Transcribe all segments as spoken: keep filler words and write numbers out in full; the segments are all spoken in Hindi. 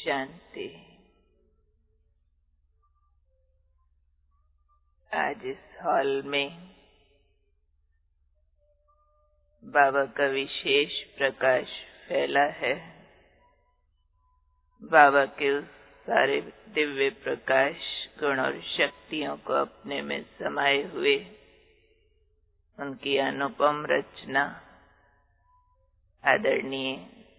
शांति। आज इस हॉल में बाबा का विशेष प्रकाश फैला है। बाबा के उस सारे दिव्य प्रकाश गुण और शक्तियों को अपने में समाये हुए उनकी अनुपम रचना आदरणीय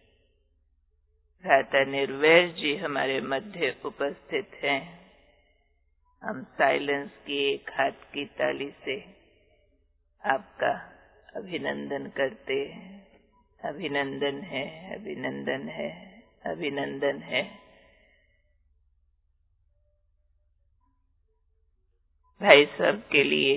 भ्राता निर्वैर जी हमारे मध्य उपस्थित हैं। हम साइलेंस की एक हाथ की ताली से आपका अभिनंदन करते हैं। अभिनंदन है, अभिनंदन है, अभिनंदन है। भाई साहब के लिए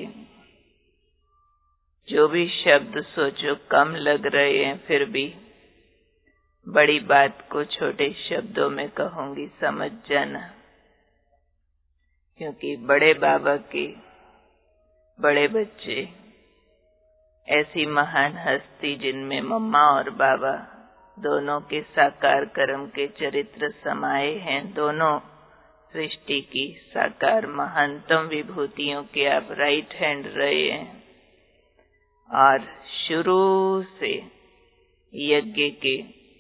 जो भी शब्द सोचो कम लग रहे हैं, फिर भी बड़ी बात को छोटे शब्दों में कहूंगी, समझ जाना। क्योंकि बड़े बाबा के बड़े बच्चे ऐसी महान हस्ती जिनमें मम्मा और बाबा दोनों के साकार कर्म के चरित्र समाये हैं, दोनों सृष्टि की साकार महानतम विभूतियों के आप राइट हैंड रहे हैं और शुरू से यज्ञ के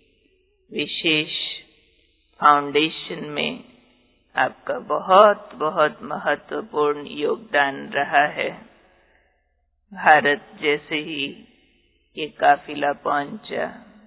विशेष फाउंडेशन में आपका बहुत बहुत महत्वपूर्ण योगदान रहा है। भारत जैसे ही ये काफिला पहुंचा,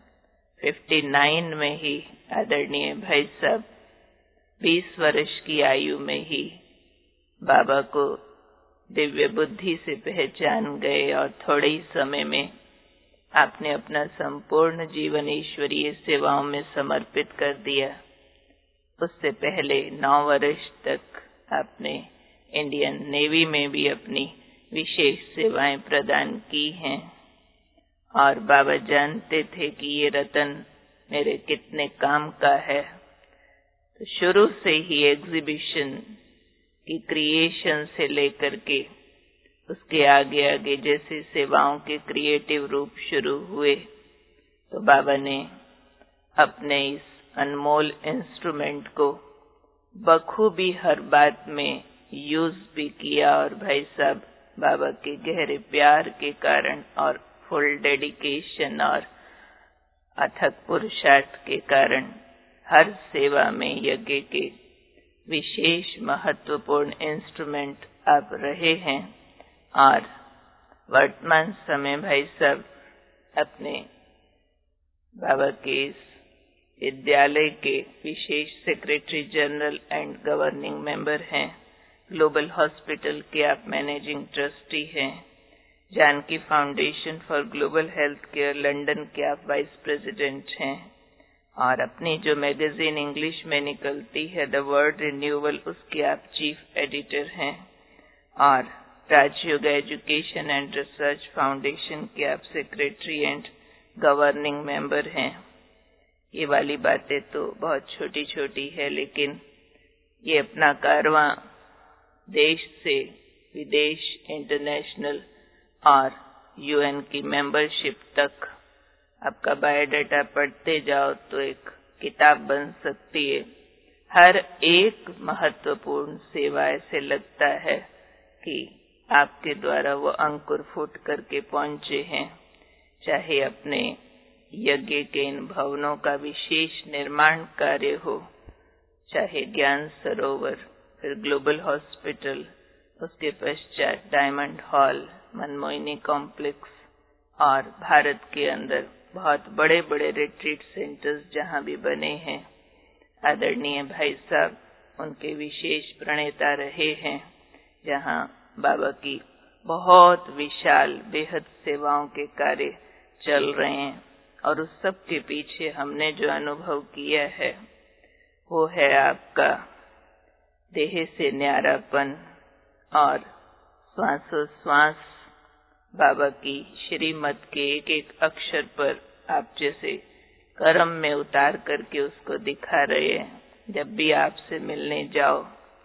उनसठ में ही आदरणीय भाई साहब बीस वर्ष की आयु में ही बाबा को दिव्य बुद्धि से पहचान गए और थोड़े ही समय में आपने अपना संपूर्ण जीवन ईश्वरीय सेवाओं में समर्पित कर दिया। उससे पहले नौ वर्ष तक आपने इंडियन नेवी में भी अपनी विशेष सेवाएं प्रदान की हैं और बाबा जानते थे कि ये रतन मेरे कितने काम का है। तो शुरू से ही एग्जीबिशन की क्रिएशन से लेकर के उसके आगे आगे जैसे सेवाओं के क्रिएटिव रूप शुरू हुए, तो बाबा ने अपने इस अनमोल इंस्ट्रूमेंट को बखूबी हर बात में यूज भी किया और भाई साहब बाबा के गहरे प्यार के कारण और फुल डेडिकेशन और अथक पुरुषार्थ के कारण हर सेवा में यज्ञ के विशेष महत्वपूर्ण इंस्ट्रूमेंट आप रहे हैं। और वर्तमान समय भाई साहब अपने बाबा के इस विद्यालय के विशेष secretary general and governing member हैं। ग्लोबल हॉस्पिटल के आप मैनेजिंग ट्रस्टी हैं। Janaki foundation for global health care London के आप वाइस प्रेसिडेंट हैं और अपनी जो मैगजीन इंग्लिश में निकलती है द वर्ल्ड रिन्यूअल, उसके आप चीफ एडिटर हैं और Rajyoga education and research foundation के आप सेक्रेटरी एंड गवर्निंग मेंबर हैं। ये वाली बातें तो बहुत छोटी छोटी है, लेकिन ये अपना कारवां देश से विदेश, इंटरनेशनल और यूएन की मेंबरशिप तक आपका बायोडाटा पढ़ते जाओ तो एक किताब बन सकती है। हर एक महत्वपूर्ण सेवा ऐसे लगता है कि आपके द्वारा वो अंकुर फूट करके पहुंचे हैं। चाहे अपने यज्ञ के इन भवनों का विशेष निर्माण कार्य हो, चाहे ज्ञान सरोवर, फिर ग्लोबल हॉस्पिटल, उसके पश्चात डायमंड हॉल, मनमोहिनी कॉम्प्लेक्स और भारत के अंदर बहुत बड़े बड़े रिट्रीट सेंटर्स जहां भी बने हैं, आदरणीय भाई साहब उनके विशेष प्रणेता रहे हैं, जहां बाबा की बहुत विशाल बेहद सेवाओं के कार्य चल रहे हैं। और उस सब के पीछे हमने जो अनुभव किया है वो है आपका देह से न्यारापन और श्वासोश्वास बाबा की श्रीमत के एक एक अक्षर पर आप जैसे कर्म में उतार करके उसको दिखा रहे हैं। जब भी आपसे मिलने जाओ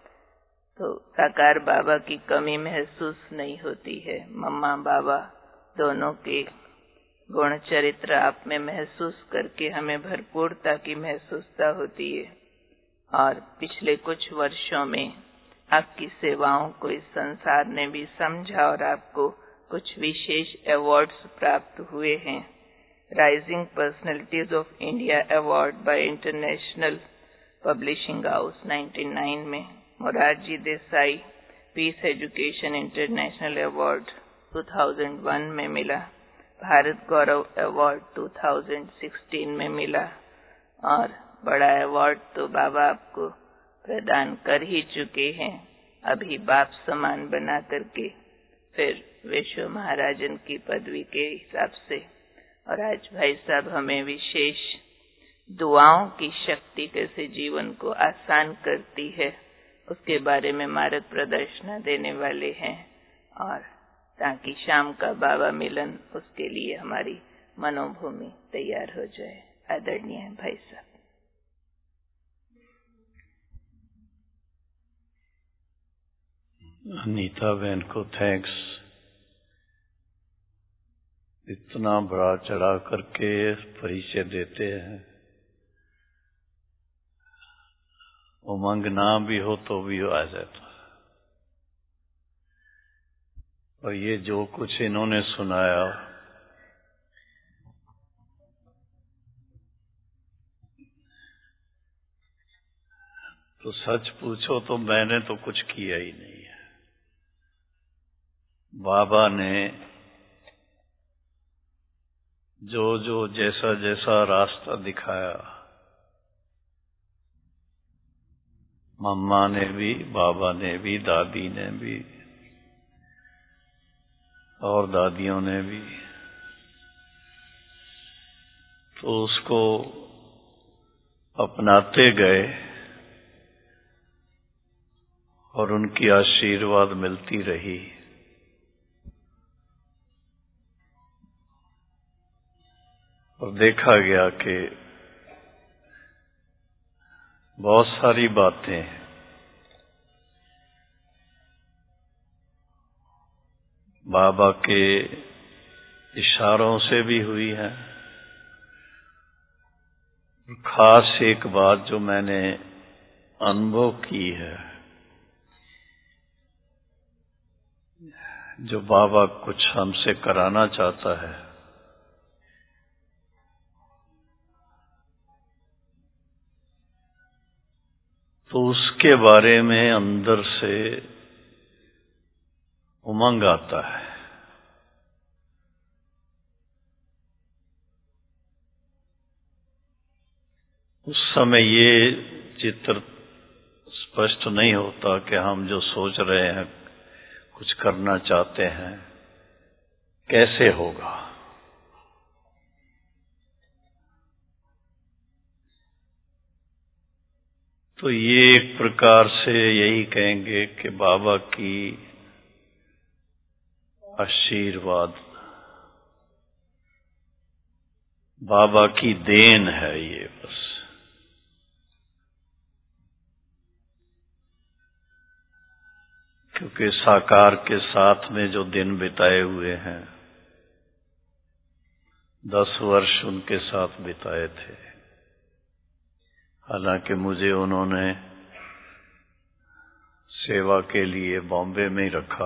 तो साकार बाबा की कमी महसूस नहीं होती है। मम्मा बाबा दोनों के गुण चरित्र आप में महसूस करके हमें भरपूरता की महसूसता होती है। और पिछले कुछ वर्षों में आपकी सेवाओं को इस संसार ने भी समझा और आपको कुछ विशेष अवार्ड्स प्राप्त हुए हैं। Rising personalities of India award by international publishing house ninety nine में, Morarji Desai peace education international award two thousand one में मिला, Bharat Gaurav award two thousand sixteen में मिला, और बड़ा अवार्ड तो बाबा आपको प्रदान कर ही चुके हैं, अभी बाप समान बना करके फिर विश्व महाराजन की पदवी के हिसाब से। और आज भाई साहब हमें विशेष दुआओं की शक्ति कैसे जीवन को आसान करती है उसके बारे में मार्ग प्रदर्शना देने वाले हैं, और ताकि शाम का बाबा मिलन उसके लिए हमारी मनोभूमि तैयार हो जाए। आदरणीय भाई साहब। अनीता बहन को थैंक्स, इतना बड़ा चढ़ा करके परिचय देते हैं। उमंग ना भी हो तो भी आ जाता। और ये जो कुछ इन्होंने सुनाया, तो सच पूछो तो मैंने तो कुछ किया ही नहीं है। बाबा ने जो जो जैसा जैसा रास्ता दिखाया, मम्मा ने भी, बाबा ने भी, दादी ने भी और दादियों ने भी, तो उसको अपनाते गए और उनकी आशीर्वाद मिलती रही। और देखा गया कि बहुत सारी बातें बाबा के इशारों से भी हुई हैं। खास एक बात जो मैंने अनुभव की है, जो बाबा कुछ हमसे कराना चाहता है, तो उसके बारे में अंदर से उमंग आता है। उस समय ये चित्र स्पष्ट नहीं होता कि हम जो सोच रहे हैं, कुछ करना चाहते हैं, कैसे होगा। तो ये एक प्रकार से यही कहेंगे कि बाबा की आशीर्वाद, बाबा की देन है ये बस। क्योंकि साकार के साथ में जो दिन बिताए हुए हैं, दस वर्ष उनके साथ बिताए थे। हालांकि मुझे उन्होंने सेवा के लिए बॉम्बे में ही रखा,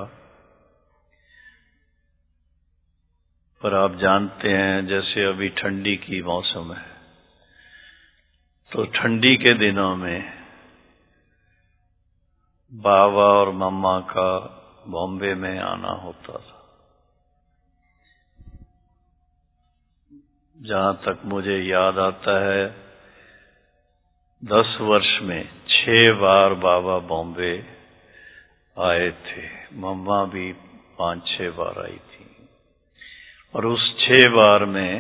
पर आप जानते हैं जैसे अभी ठंडी की मौसम है, तो ठंडी के दिनों में बाबा और मम्मा का बॉम्बे में आना होता था। जहां तक मुझे याद आता है, दस वर्ष में छह बार बाबा बॉम्बे आए थे, मम्मा भी पांच छह बार आई थी। और उस छह बार में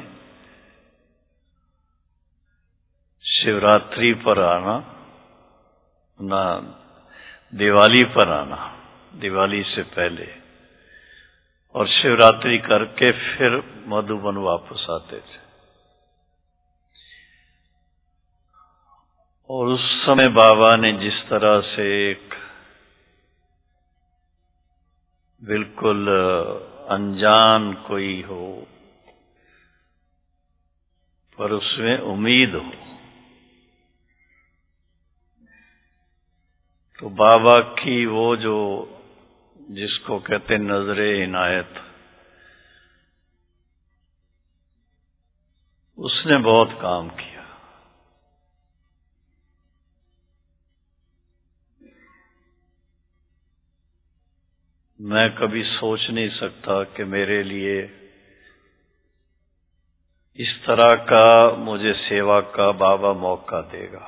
शिवरात्रि पर आना, ना दिवाली पर आना, दिवाली से पहले, और शिवरात्रि करके फिर मधुबन वापस आते थे। और उस समय बाबा ने जिस तरह से एक बिल्कुल अनजान कोई हो पर उसमें उम्मीद हो, तो बाबा की वो जो जिसको कहते नजरे इनायत, उसने बहुत काम किया। मैं कभी सोच नहीं सकता कि मेरे लिए इस तरह का मुझे सेवा का बाबा मौका देगा।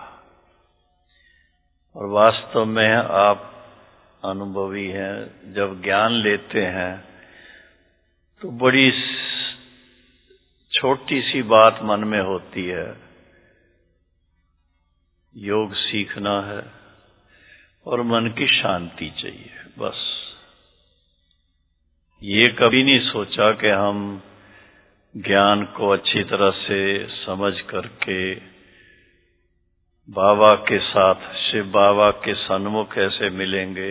और वास्तव में आप अनुभवी हैं, जब ज्ञान लेते हैं तो बड़ी छोटी सी बात मन में होती है, योग सीखना है और मन की शांति चाहिए, बस। ये कभी नहीं सोचा कि हम ज्ञान को अच्छी तरह से समझ करके बाबा के साथ, शिव बाबा के सन्मुख ऐसे मिलेंगे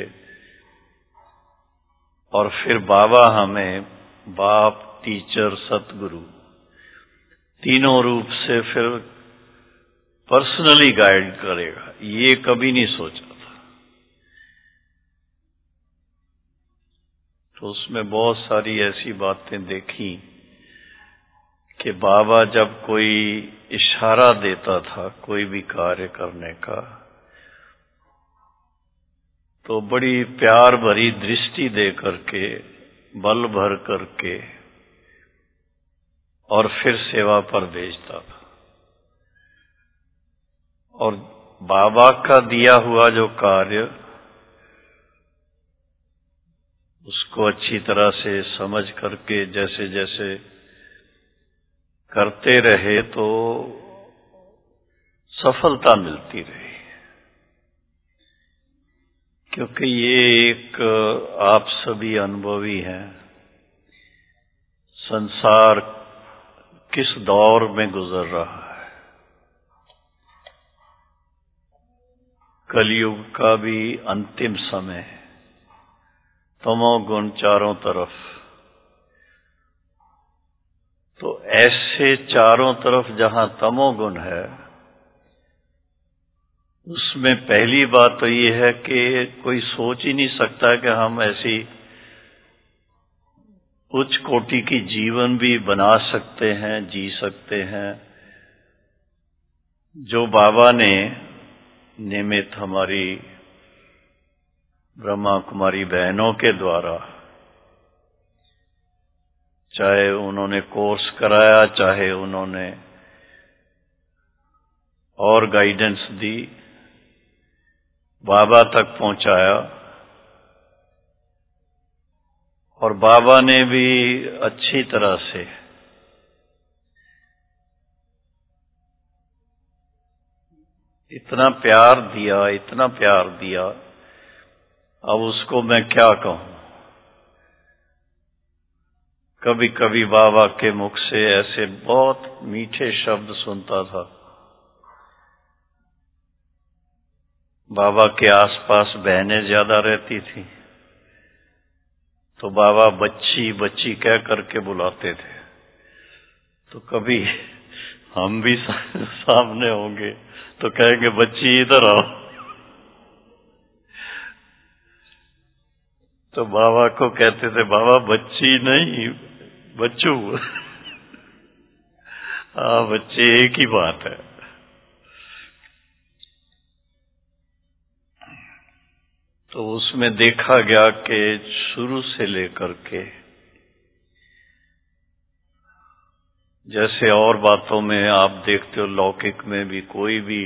और फिर बाबा हमें बाप, टीचर, सतगुरु तीनों रूप से फिर पर्सनली गाइड करेगा। ये कभी नहीं सोचा था। तो उसमें बहुत सारी ऐसी बातें देखी कि बाबा जब कोई इशारा देता था कोई भी कार्य करने का, तो बड़ी प्यार भरी दृष्टि दे करके, बल भर करके और फिर सेवा पर भेजता था। और बाबा का दिया हुआ जो कार्य, उसको अच्छी तरह से समझ करके जैसे जैसे करते रहे तो सफलता मिलती रही। क्योंकि ये एक आप सभी अनुभवी हैं, संसार किस दौर में गुजर रहा है। कलयुग का भी अंतिम समय, तमोगुण चारों तरफ। तो ऐसे चारों तरफ जहां तमोगुण है, उसमें पहली बात तो ये है कि कोई सोच ही नहीं सकता कि हम ऐसी उच्च कोटि की जीवन भी बना सकते हैं, जी सकते हैं, जो बाबा ने निमित्त हमारी ब्रह्मा कुमारी बहनों के द्वारा, चाहे उन्होंने कोर्स कराया, चाहे उन्होंने और गाइडेंस दी, बाबा तक पहुंचाया। और बाबा ने भी अच्छी तरह से इतना प्यार दिया, इतना प्यार दिया, अब उसको मैं क्या कहूं। कभी कभी बाबा के मुख से ऐसे बहुत मीठे शब्द सुनता था। बाबा के आसपास बहनें ज्यादा रहती थी, तो बाबा बच्ची बच्ची कह करके बुलाते थे। तो कभी हम भी सामने होंगे तो कहेंगे बच्ची इधर आओ। तो बाबा को कहते थे, बाबा बच्ची नहीं, बच्चू। हाँ, बच्चे एक ही बात है। तो उसमें देखा गया कि शुरू से लेकर के, जैसे और बातों में आप देखते हो, लौकिक में भी कोई भी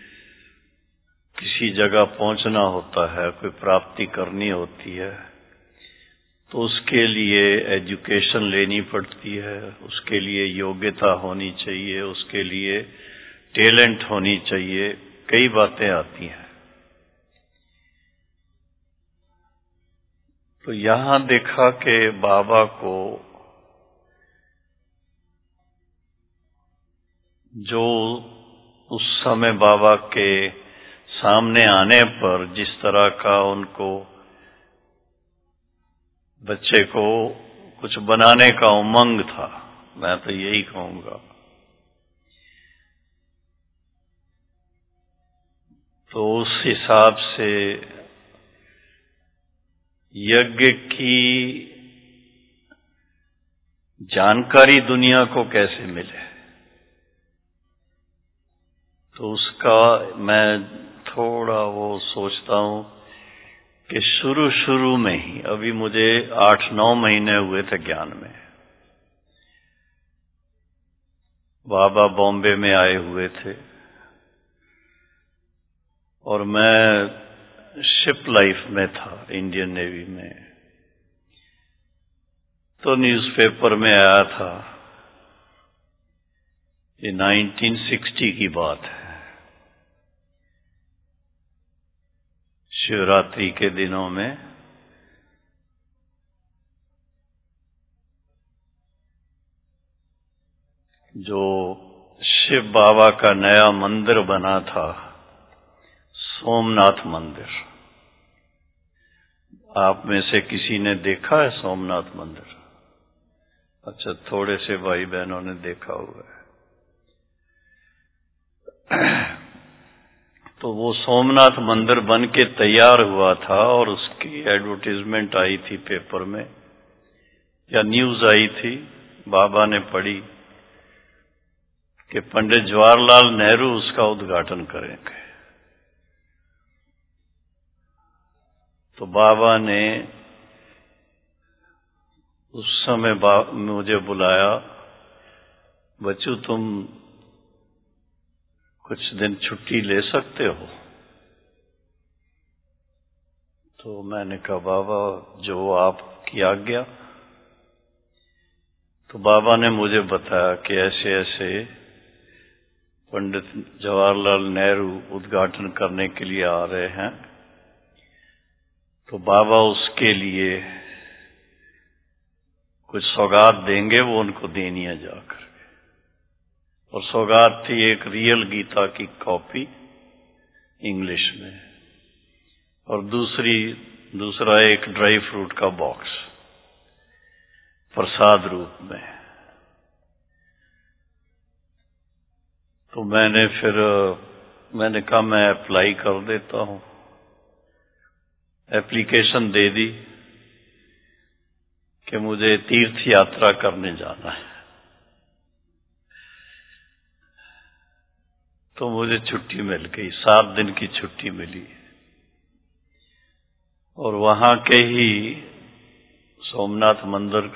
किसी जगह पहुंचना होता है, कोई प्राप्ति करनी होती है, तो उसके लिए एजुकेशन लेनी पड़ती है, उसके लिए योग्यता होनी चाहिए, उसके लिए टैलेंट होनी चाहिए, कई बातें आती हैं। तो यहां देखा कि बाबा को जो उस समय बाबा के सामने आने पर जिस तरह का उनको बच्चे को कुछ बनाने का उमंग था, मैं तो यही कहूंगा। तो उस हिसाब से यज्ञ की जानकारी दुनिया को कैसे मिले, तो उसका मैं थोड़ा वो सोचता हूं कि शुरू शुरू में ही, अभी मुझे आठ नौ महीने हुए थे ज्ञान में, बाबा बॉम्बे में आए हुए थे और मैं शिप लाइफ में था, इंडियन नेवी में। तो न्यूज़पेपर में आया था, ये नाइनटीन सिक्सटी की बात है, शिवरात्रि के दिनों में जो शिव बाबा का नया मंदिर बना था, सोमनाथ मंदिर। आप में से किसी ने देखा है सोमनाथ मंदिर? अच्छा, थोड़े से भाई बहनों ने देखा हुआ है। तो वो सोमनाथ मंदिर बन के तैयार हुआ था और उसकी एडवर्टाइजमेंट आई थी पेपर में, या न्यूज आई थी, बाबा ने पढ़ी कि पंडित जवाहरलाल नेहरू उसका उद्घाटन करेंगे। तो बाबा ने उस समय मुझे बुलाया, बच्चू तुम कुछ दिन छुट्टी ले सकते हो? तो मैंने कहा बाबा जो आपकी आज्ञा। तो बाबा ने मुझे बताया कि ऐसे ऐसे पंडित जवाहरलाल नेहरू उद्घाटन करने के लिए आ रहे हैं, तो बाबा उसके लिए कुछ सौगात देंगे, वो उनको देनी है जाकर। और सौगात थी एक रियल गीता की कॉपी इंग्लिश में, और दूसरी दूसरा एक ड्राई फ्रूट का बॉक्स प्रसाद रूप में। तो मैंने फिर मैंने कहा मैं अप्लाई कर देता हूं, एप्लीकेशन दे दी कि मुझे तीर्थ यात्रा करने जाना है। तो मुझे छुट्टी मिल गई, सात दिन की छुट्टी मिली, और वहां के ही सोमनाथ मंदिर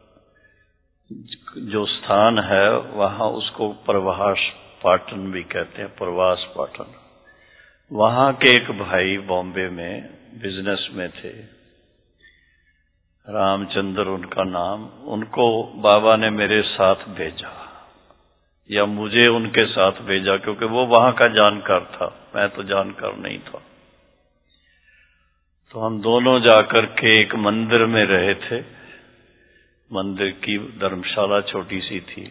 जो स्थान है वहां उसको प्रवास पाटन भी कहते हैं, प्रवास पाटन। वहां के एक भाई बॉम्बे में बिजनेस में थे, रामचंद्र उनका नाम, उनको बाबा ने मेरे साथ भेजा, या मुझे उनके साथ भेजा, क्योंकि वो वहां का जानकार था, मैं तो जानकार नहीं था। तो हम दोनों जाकर के एक मंदिर में रहे थे, मंदिर की धर्मशाला छोटी सी थी,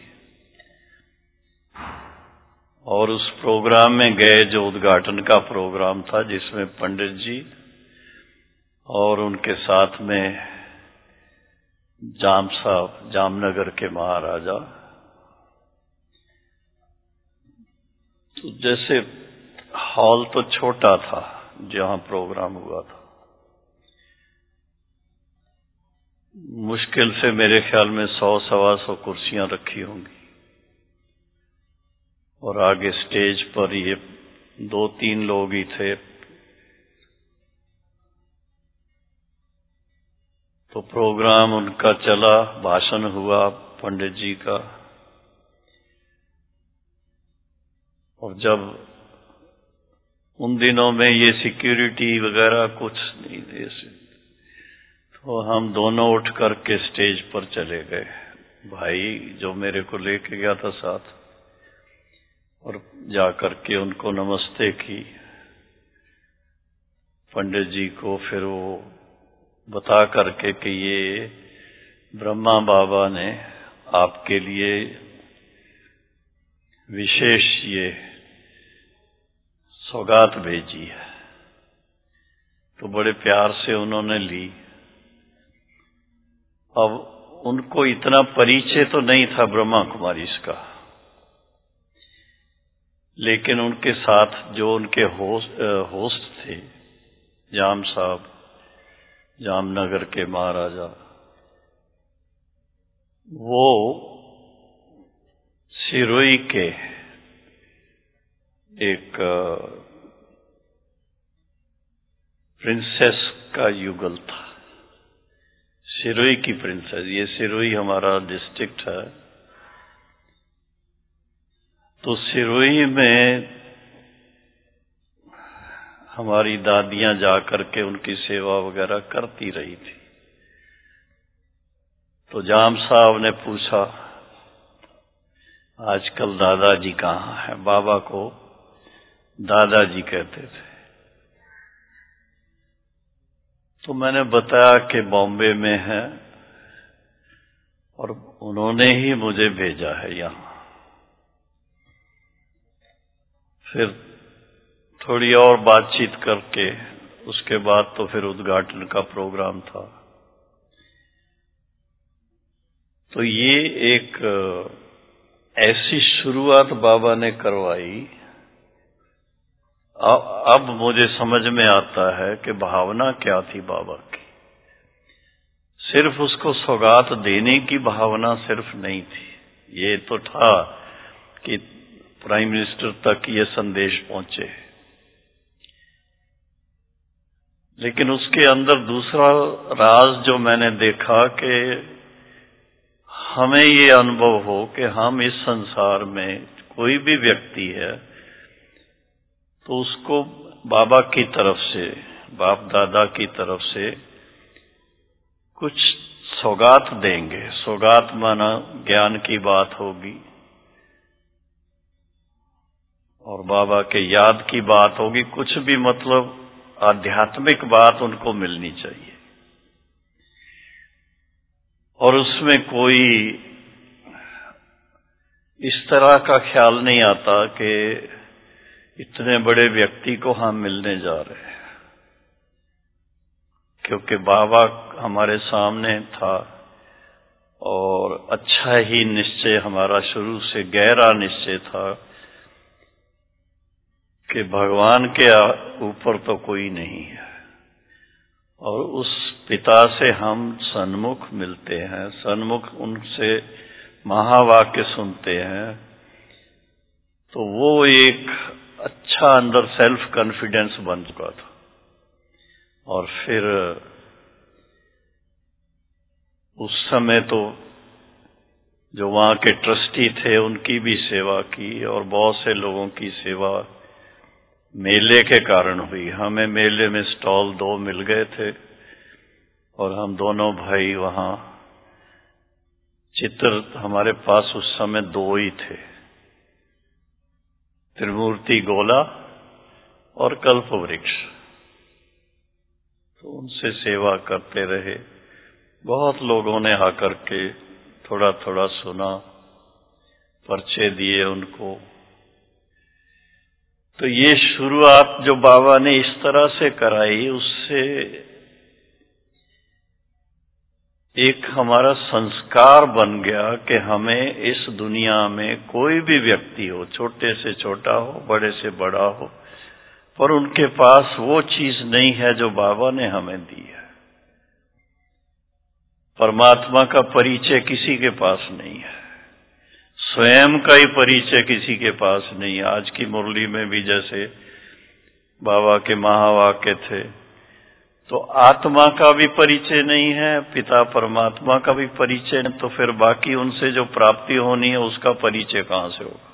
और उस प्रोग्राम में गए जो उद्घाटन का प्रोग्राम था, जिसमें पंडित जी और उनके साथ में जाम साहब, जामनगर के महाराजा। तो जैसे हॉल तो छोटा था जहां प्रोग्राम हुआ था, मुश्किल से मेरे ख्याल में सौ सवा सौ कुर्सियां रखी होंगी, और आगे स्टेज पर ये दो तीन लोग ही थे। तो प्रोग्राम उनका चला, भाषण हुआ पंडित जी का, और जब उन दिनों में ये सिक्योरिटी वगैरह कुछ नहीं ऐसे, तो हम दोनों उठ करके स्टेज पर चले गए, भाई जो मेरे को लेके गया था साथ, और जाकर के उनको नमस्ते की पंडित जी को। फिर वो बता करके कि ये ब्रह्मा बाबा ने आपके लिए विशेष ये सौगात भेजी है। तो बड़े प्यार से उन्होंने ली। अब उनको इतना परिचय तो नहीं था ब्रह्मा कुमारी इसका, लेकिन उनके साथ जो उनके होस्ट, होस्ट थे जाम साहब, जामनगर के महाराजा, वो सिरोही के एक प्रिंसेस का युगल था, सिरोही की प्रिंसेस। ये सिरोही हमारा डिस्ट्रिक्ट है। तो सिरोही में हमारी दादियां जाकर के उनकी सेवा वगैरह करती रही थी। तो जाम साहब ने पूछा, आजकल दादाजी कहाँ हैं? बाबा को दादाजी कहते थे। तो मैंने बताया कि बॉम्बे में है और उन्होंने ही मुझे भेजा है यहाँ। फिर थोड़ी और बातचीत करके उसके बाद तो फिर उद्घाटन का प्रोग्राम था। तो ये एक ऐसी शुरुआत बाबा ने करवाई। अब मुझे समझ में आता है कि भावना क्या थी बाबा की। सिर्फ उसको सौगात देने की भावना सिर्फ नहीं थी, ये तो था कि प्राइम मिनिस्टर तक ये संदेश पहुंचे, लेकिन उसके अंदर दूसरा राज जो मैंने देखा कि हमें ये अनुभव हो कि हम इस संसार में कोई भी व्यक्ति है तो उसको बाबा की तरफ से, बाप दादा की तरफ से कुछ सौगात देंगे। सौगात माना ज्ञान की बात होगी और बाबा के याद की बात होगी, कुछ भी मतलब आध्यात्मिक बात उनको मिलनी चाहिए। और उसमें कोई इस तरह का ख्याल नहीं आता कि इतने बड़े व्यक्ति को हम मिलने जा रहे हैं, क्योंकि बाबा हमारे सामने था और अच्छा ही निश्चय हमारा शुरू से गहरा निश्चय था कि भगवान के ऊपर तो कोई नहीं है और उस पिता से हम सन्मुख मिलते हैं, सन्मुख उनसे महावाक्य सुनते हैं। तो वो एक अच्छा अंदर सेल्फ कॉन्फिडेंस बन चुका था। और फिर उस समय तो जो वहां के ट्रस्टी थे उनकी भी सेवा की और बहुत से लोगों की सेवा मेले के कारण हुई। हमें मेले में स्टॉल दो मिल गए थे और हम दोनों भाई वहां, चित्र हमारे पास उस समय दो ही थे, त्रिमूर्ति गोला और कल्प वृक्ष। तो उनसे सेवा करते रहे। बहुत लोगों ने आकर के थोड़ा थोड़ा सुना, पर्चे दिए उनको। तो ये शुरुआत जो बाबा ने इस तरह से कराई, उससे एक हमारा संस्कार बन गया कि हमें इस दुनिया में कोई भी व्यक्ति हो, छोटे से छोटा हो, बड़े से बड़ा हो, पर उनके पास वो चीज नहीं है जो बाबा ने हमें दी है। परमात्मा का परिचय किसी के पास नहीं है, स्वयं का ही परिचय किसी के पास नहीं है। आज की मुरली में भी जैसे बाबा के महावाक्य थे, तो आत्मा का भी परिचय नहीं है, पिता परमात्मा का भी परिचय नहीं, तो फिर बाकी उनसे जो प्राप्ति होनी है उसका परिचय कहां से होगा।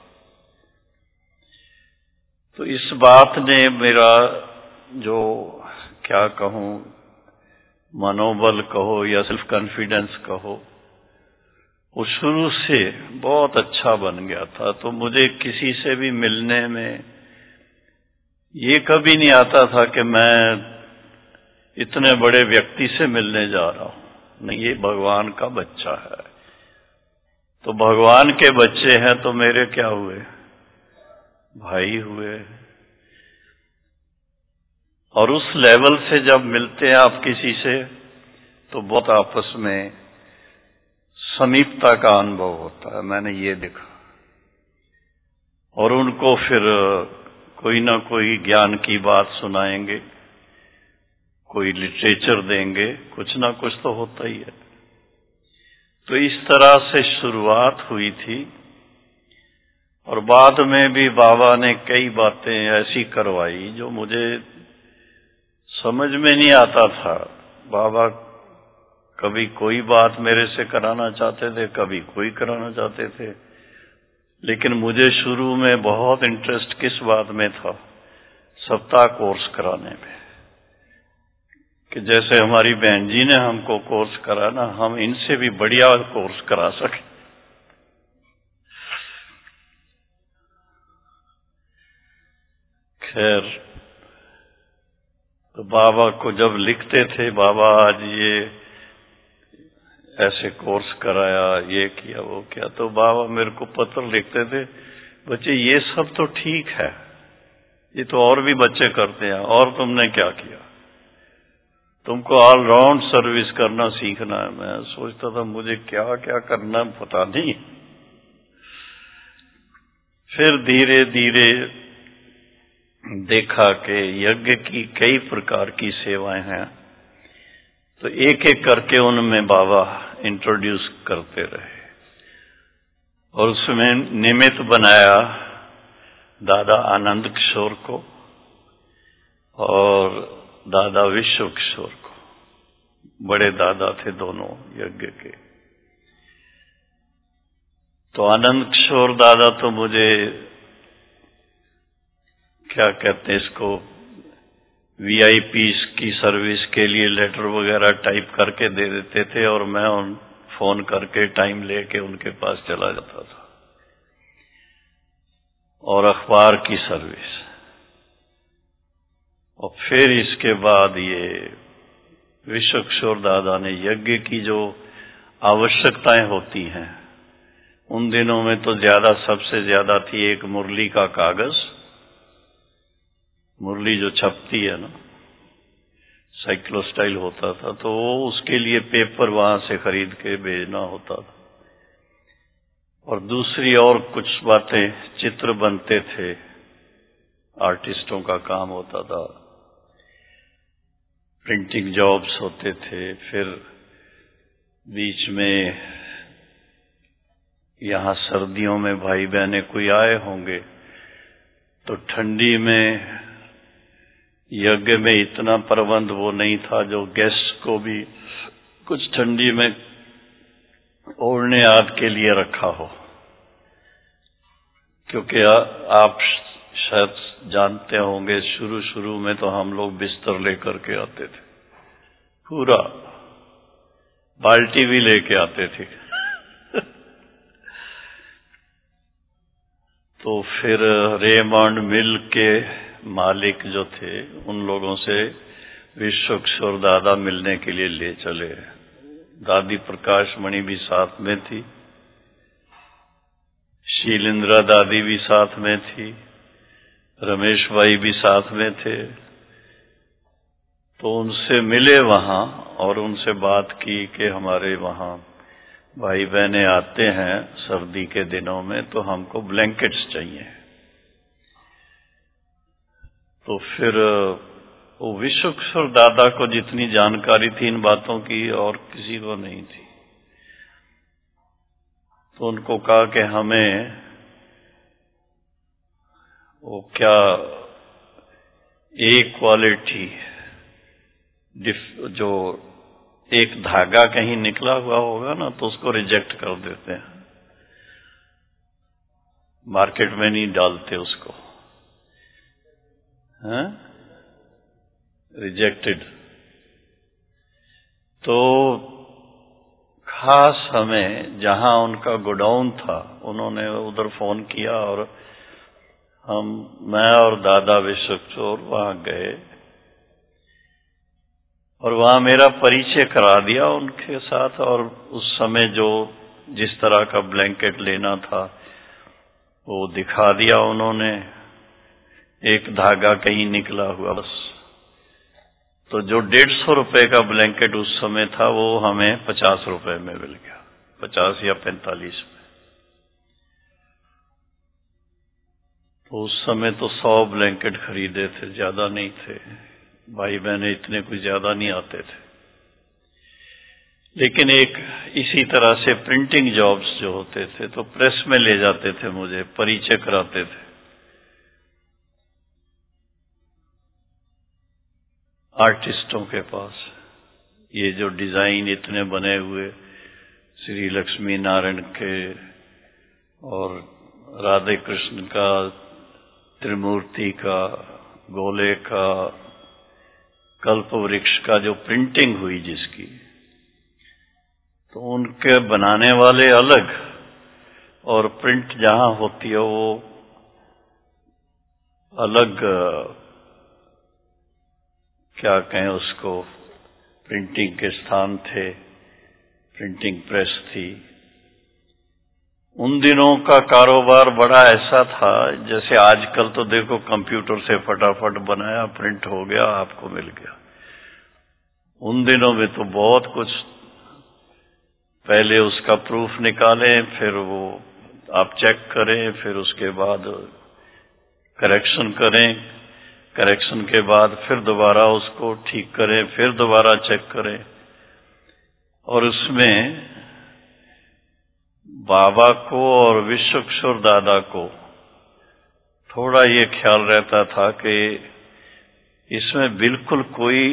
तो इस बात ने मेरा जो क्या कहूं, मनोबल कहो या सेल्फ कॉन्फिडेंस कहो, वो शुरू से बहुत अच्छा बन गया था। तो मुझे किसी से भी मिलने में ये कभी नहीं आता था कि मैं इतने बड़े व्यक्ति से मिलने जा रहा हूं। नहीं, ये भगवान का बच्चा है, तो भगवान के बच्चे हैं तो मेरे क्या हुए, भाई हुए। और उस लेवल से जब मिलते हैं आप किसी से, तो बहुत आपस में समीपता का अनुभव होता है, मैंने ये देखा। और उनको फिर कोई ना कोई ज्ञान की बात सुनाएंगे, कोई लिटरेचर देंगे, कुछ ना कुछ तो होता ही है। तो इस तरह से शुरुआत हुई थी और बाद में भी बाबा ने कई बातें ऐसी करवाई जो मुझे समझ में नहीं आता था। बाबा कभी कोई बात मेरे से कराना चाहते थे, कभी कोई कराना चाहते थे, लेकिन मुझे शुरू में बहुत इंटरेस्ट किस बात में था? सप्ताह कोर्स कराने में, कि जैसे हमारी बहन जी ने हमको कोर्स कराना, हम इनसे भी बढ़िया कोर्स करा सके। खैर, तो बाबा को जब लिखते थे, बाबा आज ये ऐसे कोर्स कराया, ये किया, वो किया, तो बाबा मेरे को पत्र लिखते थे, बच्चे ये सब तो ठीक है, ये तो और भी बच्चे करते हैं, और तुमने क्या किया? तुमको ऑलराउंड सर्विस करना सीखना है। मैं सोचता था मुझे क्या क्या करना पता नहीं। फिर धीरे धीरे देखा कि यज्ञ की कई प्रकार की सेवाएं हैं, तो एक एक करके उनमें बाबा इंट्रोड्यूस करते रहे और उसमें निमित्त बनाया दादा आनंद किशोर को और दादा विश्व किशोर को। बड़े दादा थे दोनों यज्ञ के। तो आनंद किशोर दादा तो मुझे क्या कहते हैं इसको, वीआईपी की सर्विस के लिए लेटर वगैरह टाइप करके दे देते थे और मैं उन फोन करके टाइम लेके उनके पास चला जाता था। और अखबार की सर्विस। और फिर इसके बाद ये विश्व किशोर दादा ने यज्ञ की जो आवश्यकताएं होती हैं, उन दिनों में तो ज्यादा, सबसे ज्यादा थी एक मुरली का कागज, मुरली जो छपती है ना, साइक्लोस्टाइल होता था, तो वो उसके लिए पेपर वहां से खरीद के भेजना होता था। और दूसरी और कुछ बातें, चित्र बनते थे, आर्टिस्टों का काम होता था, प्रिंटिंग जॉब्स होते थे। फिर बीच में यहाँ सर्दियों में भाई बहने कोई आए होंगे, तो ठंडी में यज्ञ में इतना प्रबंध वो नहीं था जो गेस्ट को भी कुछ ठंडी में ओढ़ने आदि के लिए रखा हो, क्योंकि आ, आप शायद जानते होंगे शुरू शुरू में तो हम लोग बिस्तर लेकर के आते थे, पूरा बाल्टी भी लेके आते थे। तो फिर रेमंड मिल के मालिक जो थे, उन लोगों से विश्व किशोर दादा मिलने के लिए ले चले। दादी प्रकाश मणि भी साथ में थी, शीलिंद्रा दादी भी साथ में थी, रमेश भाई भी साथ में थे। तो उनसे मिले वहां और उनसे बात की कि हमारे वहां भाई बहने आते हैं सर्दी के दिनों में, तो हमको ब्लैंकेट्स चाहिए। तो फिर वो विश्व किशोर दादा को जितनी जानकारी थी इन बातों की और किसी को नहीं थी। तो उनको कहा कि हमें वो क्या एक क्वालिटी जो एक धागा कहीं निकला हुआ होगा ना, तो उसको रिजेक्ट कर देते हैं, मार्केट में नहीं डालते उसको, हैं, रिजेक्टेड। तो खास हमें जहां उनका गोडाउन था, उन्होंने उधर फोन किया और हम, मैं और दादा विश्व किशोर वहां गए और वहां मेरा परिचय करा दिया उनके साथ। और उस समय जो जिस तरह का ब्लैंकेट लेना था वो दिखा दिया उन्होंने, एक धागा कहीं निकला हुआ बस। तो जो डेढ़ सौ रुपए का ब्लैंकेट उस समय था वो हमें पचास रुपए में मिल गया, पचास या पैंतालीस में। तो उस समय तो सौ ब्लैंकेट खरीदे थे, ज्यादा नहीं थे, भाई बहने इतने कुछ ज्यादा नहीं आते थे, लेकिन एक इसी तरह से प्रिंटिंग जॉब्स जो होते थे तो प्रेस में ले जाते थे, मुझे परिचय कराते थे आर्टिस्टों के पास। ये जो डिजाइन इतने बने हुए श्री लक्ष्मी नारायण के और राधे कृष्ण का, त्रिमूर्ति का, गोले का, कल्प वृक्ष का जो प्रिंटिंग हुई जिसकी, तो उनके बनाने वाले अलग और प्रिंट जहां होती है वो अलग, क्या कहें उसको, प्रिंटिंग के स्थान थे, प्रिंटिंग प्रेस थी। उन दिनों का कारोबार बड़ा ऐसा था, जैसे आजकल तो देखो कंप्यूटर से फटाफट बनाया, प्रिंट हो गया, आपको मिल गया। उन दिनों में तो बहुत कुछ, पहले उसका प्रूफ निकालें, फिर वो आप चेक करें, फिर उसके बाद करेक्शन करें, करेक्शन के बाद फिर दोबारा उसको ठीक करें, फिर दोबारा चेक करें। और उसमें बाबा को और विश्व किशोर दादा को थोड़ा ये ख्याल रहता था कि इसमें बिल्कुल कोई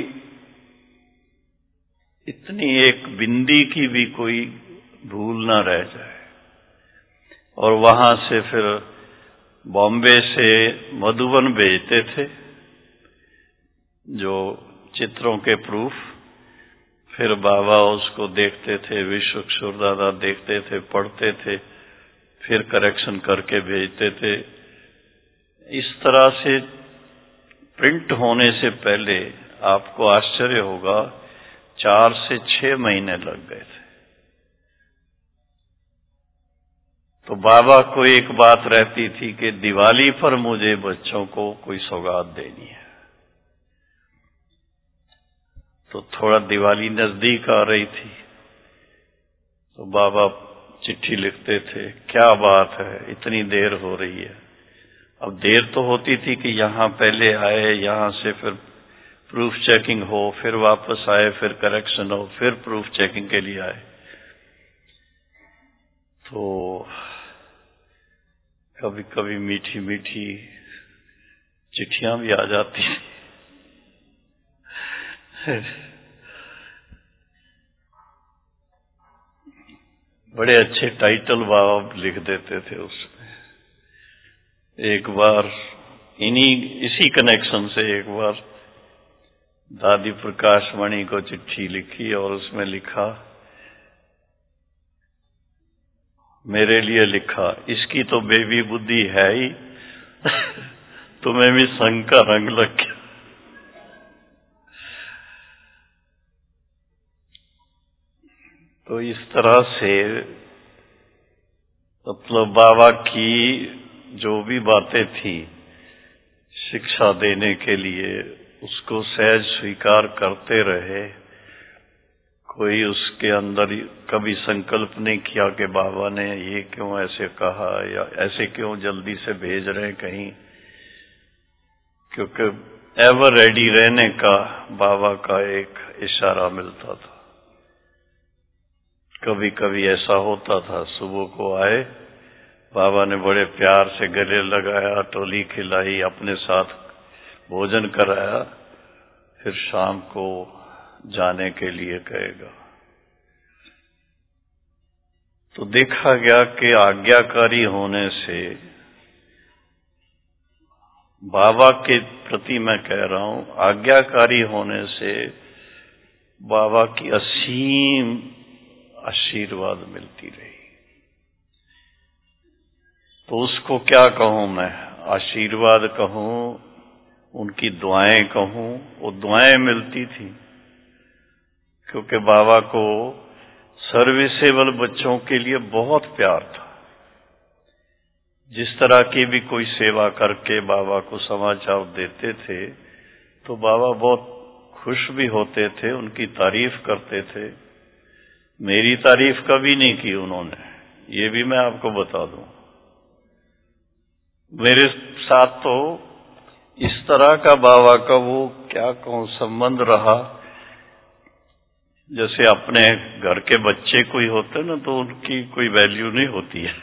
इतनी एक बिंदी की भी कोई भूल ना रह जाए। और वहां से फिर बॉम्बे से मधुबन भेजते थे जो चित्रों के प्रूफ, फिर बाबा उसको देखते थे, विश्व किशोर दादा देखते थे, पढ़ते थे, फिर करेक्शन करके भेजते थे। इस तरह से प्रिंट होने से पहले आपको आश्चर्य होगा चार से छह महीने लग गए थे। तो बाबा को एक बात रहती थी कि दिवाली पर मुझे बच्चों को कोई सौगात देनी है। तो थोड़ा दिवाली नजदीक आ रही थी तो बाबा चिट्ठी लिखते थे, क्या बात है इतनी देर हो रही है। अब देर तो होती थी कि यहाँ पहले आए, यहाँ से फिर प्रूफ चेकिंग हो, फिर वापस आए, फिर करेक्शन हो, फिर प्रूफ चेकिंग के लिए आए। तो कभी कभी मीठी मीठी चिट्ठियां भी आ जाती थी। बड़े अच्छे टाइटल बाबा लिख देते थे उसमें। एक बार इन्हीं इसी कनेक्शन से एक बार दादी प्रकाश मणि को चिट्ठी लिखी और उसमें लिखा, मेरे लिए लिखा, इसकी तो बेबी बुद्धि है ही, तुम्हें भी संग का रंग लग गया। तो इस तरह से मतलब बाबा की जो भी बातें थी शिक्षा देने के लिए, उसको सहज स्वीकार करते रहे। कोई उसके अंदर कभी संकल्प नहीं किया कि बाबा ने ये क्यों ऐसे कहा या ऐसे क्यों जल्दी से भेज रहे हैं कहीं, क्योंकि एवर रेडी रहने का बाबा का एक इशारा मिलता था। कभी कभी ऐसा होता था, सुबह को आए, बाबा ने बड़े प्यार से गले लगाया, टोली खिलाई, अपने साथ भोजन कराया, फिर शाम को जाने के लिए कहेगा। तो देखा गया कि आज्ञाकारी होने से, बाबा के प्रति मैं कह रहा हूं, आज्ञाकारी होने से बाबा की असीम आशीर्वाद मिलती रही। तो उसको क्या कहूं मैं, आशीर्वाद कहूं, उनकी दुआएं कहूं, वो दुआएं मिलती थी। क्योंकि बाबा को सर्विसेबल बच्चों के लिए बहुत प्यार था। जिस तरह की भी कोई सेवा करके बाबा को समाचार देते थे तो बाबा बहुत खुश भी होते थे, उनकी तारीफ करते थे। मेरी तारीफ कभी नहीं की उन्होंने, ये भी मैं आपको बता दूं। मेरे साथ तो इस तरह का बाबा का वो क्या कहूं, संबंध रहा जैसे अपने घर के बच्चे कोई होते ना तो उनकी कोई वैल्यू नहीं होती है।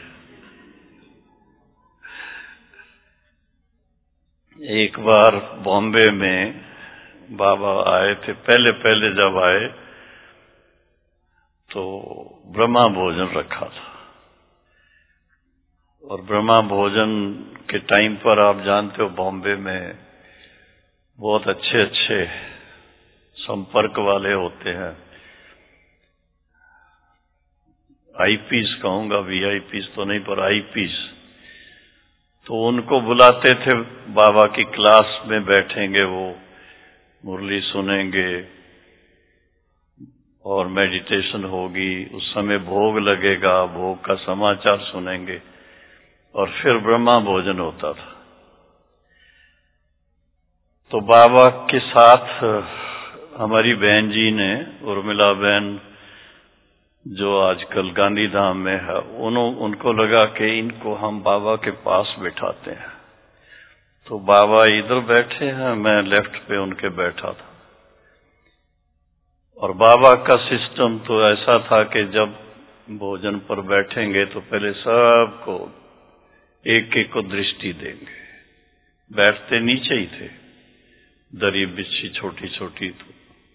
एक बार बॉम्बे में बाबा आए थे, पहले पहले जब आए तो ब्रह्मा भोजन रखा था, और ब्रह्मा भोजन के टाइम पर आप जानते हो बॉम्बे में बहुत अच्छे अच्छे संपर्क वाले होते हैं, आईपीस कहूंगा, वीआईपीस तो नहीं पर आईपीस, तो उनको बुलाते थे, बाबा की क्लास में बैठेंगे, वो मुरली सुनेंगे और मेडिटेशन होगी, उस समय भोग लगेगा, भोग का समाचार सुनेंगे और फिर ब्रह्मा भोजन होता था। तो बाबा के साथ हमारी बहन जी ने, उर्मिला बहन जो आजकल गांधीधाम में है, उन्हों उनको लगा कि इनको हम बाबा के पास बिठाते हैं। तो बाबा इधर बैठे हैं, मैं लेफ्ट पे उनके बैठा था, और बाबा का सिस्टम तो ऐसा था कि जब भोजन पर बैठेंगे तो पहले सबको एक एक को दृष्टि देंगे। बैठते नीचे ही थे, दरी बिछी छोटी छोटी, तो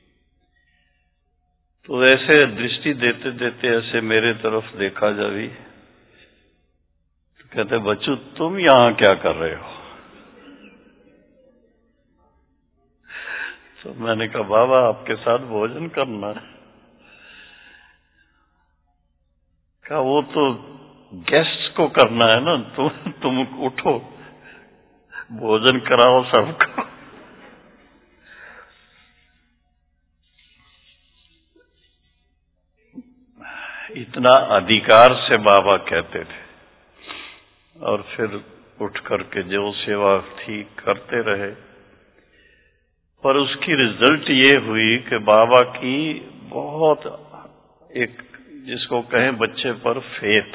तो ऐसे दृष्टि देते देते ऐसे मेरे तरफ देखा जावी, तो कहते बच्चू तुम यहां क्या कर रहे हो? तो मैंने कहा बाबा आपके साथ भोजन करना है। कहा वो तो गेस्ट को करना है ना, तुम तुम उठो, भोजन कराओ सबको। इतना अधिकार से बाबा कहते थे, और फिर उठ करके जो सेवा थी करते रहे, पर उसकी रिजल्ट ये हुई कि बाबा की बहुत एक, जिसको कहें बच्चे पर फेथ,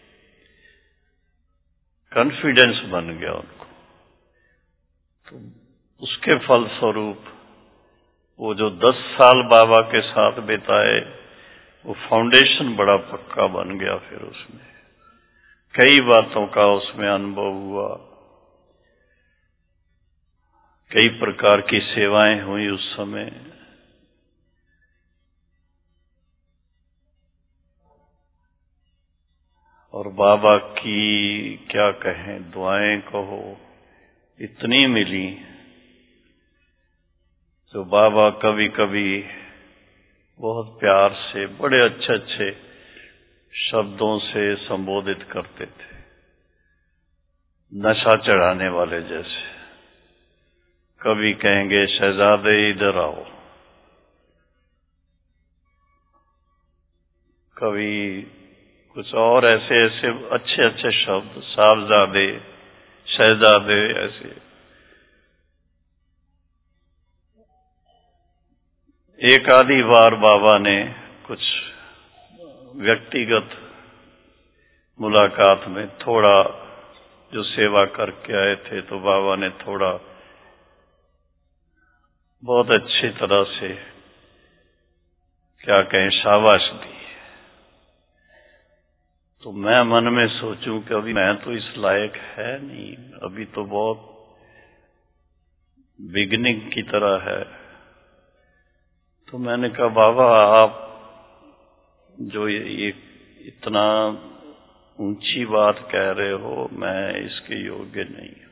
कॉन्फिडेंस बन गया उनको। तो उसके फलस्वरूप वो जो दस साल बाबा के साथ बिताए, वो फाउंडेशन बड़ा पक्का बन गया। फिर उसमें कई बातों का उसमें अनुभव हुआ, कई प्रकार की सेवाएं हुई उस समय। और बाबा की क्या कहें, दुआएं कहो इतनी मिली, तो बाबा कभी कभी बहुत प्यार से बड़े अच्छे अच्छे शब्दों से संबोधित करते थे, नशा चढ़ाने वाले जैसे। कभी कहेंगे शहजादे इधर आओ, कभी कुछ और ऐसे ऐसे अच्छे अच्छे शब्द, साहबजादे, शहजादे, ऐसे। एक आधी बार बाबा ने कुछ व्यक्तिगत मुलाकात में थोड़ा जो सेवा करके आए थे, तो बाबा ने थोड़ा बहुत अच्छी तरह से क्या कहें शाबाश दी। तो मैं मन में सोचूं कि अभी मैं तो इस लायक है नहीं, अभी तो बहुत बिगनिंग की तरह है। तो मैंने कहा बाबा आप जो ये, ये इतना ऊंची बात कह रहे हो, मैं इसके योग्य नहीं हूं।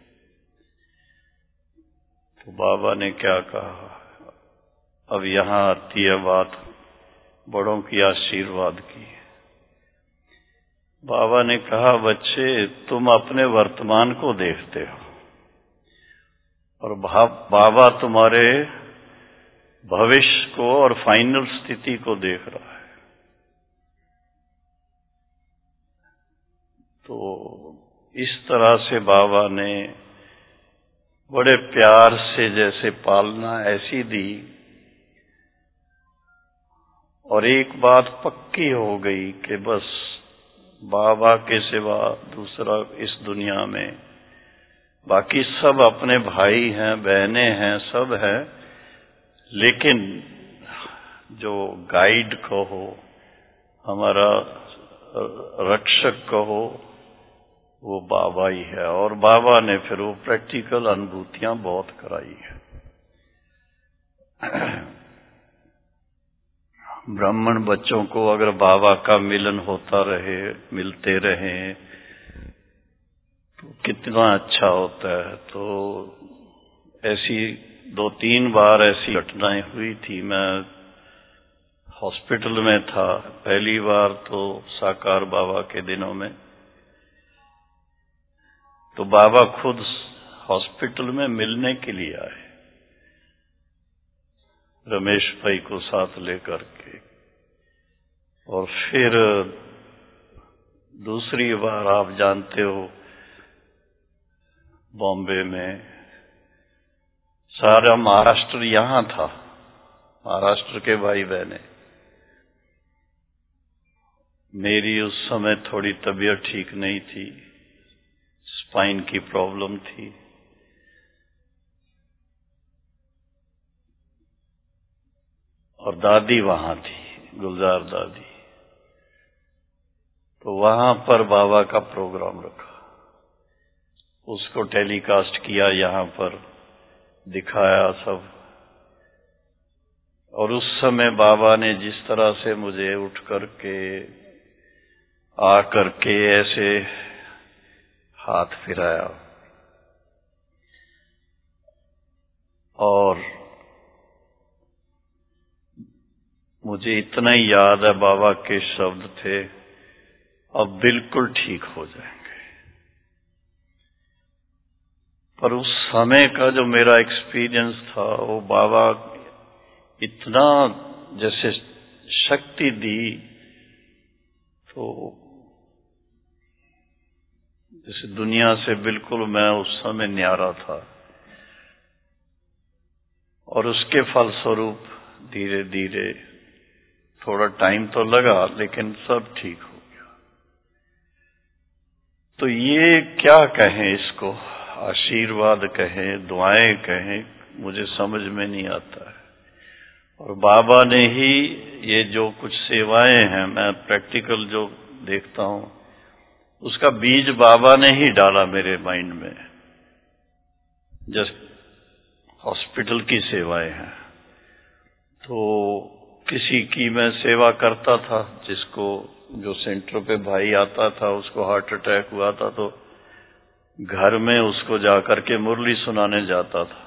तो बाबा ने क्या कहा, अब यहां आती है बात बड़ों की आशीर्वाद की। बाबा ने कहा बच्चे तुम अपने वर्तमान को देखते हो, और बाबा तुम्हारे भविष्य को और फाइनल स्थिति को देख रहा है। तो इस तरह से बाबा ने बड़े प्यार से जैसे पालना ऐसी दी, और एक बात पक्की हो गई कि बस बाबा के सिवा दूसरा इस दुनिया में, बाकी सब अपने भाई हैं, बहनें हैं, सब हैं, लेकिन जो गाइड कहो, हमारा रक्षक कहो, वो बाबा ही है। और बाबा ने फिर वो प्रैक्टिकल अनुभूतियां बहुत कराई है। ब्राह्मण बच्चों को अगर बाबा का मिलन होता रहे, मिलते रहे, तो कितना अच्छा होता है। तो ऐसी दो तीन बार ऐसी घटनाएं हुई थी। मैं हॉस्पिटल में था पहली बार तो साकार बाबा के दिनों में, तो बाबा खुद हॉस्पिटल में मिलने के लिए आए, रमेश भाई को साथ लेकर के। और फिर दूसरी बार आप जानते हो, बॉम्बे में सारा महाराष्ट्र यहां था, महाराष्ट्र के भाई बहने। मेरी उस समय थोड़ी तबीयत ठीक नहीं थी, स्पाइन की प्रॉब्लम थी। और दादी वहां थी, गुलजार दादी। तो वहां पर बाबा का प्रोग्राम रखा, उसको टेलीकास्ट किया, यहां पर दिखाया सब। और उस समय बाबा ने जिस तरह से मुझे उठ करके आ करके ऐसे हाथ फिराया, और मुझे इतना ही याद है बाबा के शब्द थे, अब बिल्कुल ठीक हो जाएंगे। पर उस समय का जो मेरा एक्सपीरियंस था, वो बाबा इतना जैसे शक्ति दी, तो जैसे दुनिया से बिल्कुल मैं उस समय न्यारा था। और उसके फलस्वरूप धीरे धीरे थोड़ा टाइम तो लगा, लेकिन सब ठीक हो गया। तो ये क्या कहें इसको, आशीर्वाद कहें, दुआएं कहें, मुझे समझ में नहीं आता है। और बाबा ने ही ये जो कुछ सेवाएं हैं, मैं प्रैक्टिकल जो देखता हूं, उसका बीज बाबा ने ही डाला मेरे माइंड में। जस्ट हॉस्पिटल की सेवाएं हैं, तो किसी की मैं सेवा करता था, जिसको जो सेंटर पे भाई आता था, उसको हार्ट अटैक हुआ था, तो घर में उसको जाकर के मुरली सुनाने जाता था।